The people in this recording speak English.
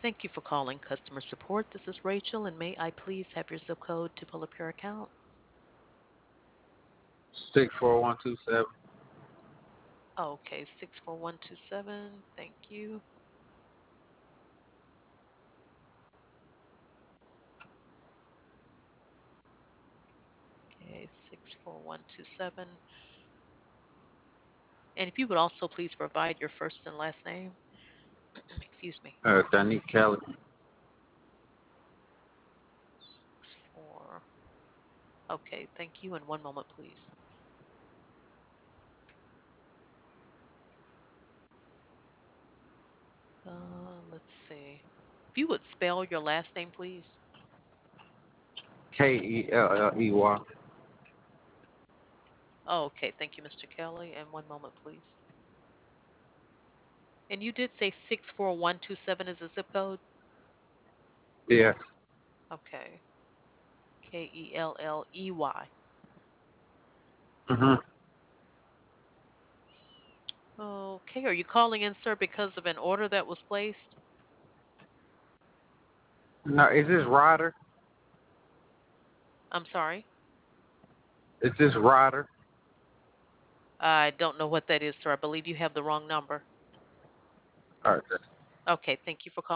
Thank you for calling customer support. This is Rachel, and may I please have your zip code to pull up your account? 64127. Okay, 64127. Thank you. Okay, 64127. And if you would also please provide your first and last name. Excuse me. Danique Kelly. 4. Okay, thank you. And one moment, please. Let's see. If you would spell your last name, please. Kelley. Oh, okay, thank you, Mr. Kelly. And one moment, please. And you did say 64127 is the zip code? Yeah. Okay. Kelley. Mm-hmm. Okay. Are you calling in, sir, because of an order that was placed? Now, is this Ryder? I'm sorry. Is this Ryder? I don't know what that is, sir. I believe you have the wrong number. All right. Okay. Thank you for calling.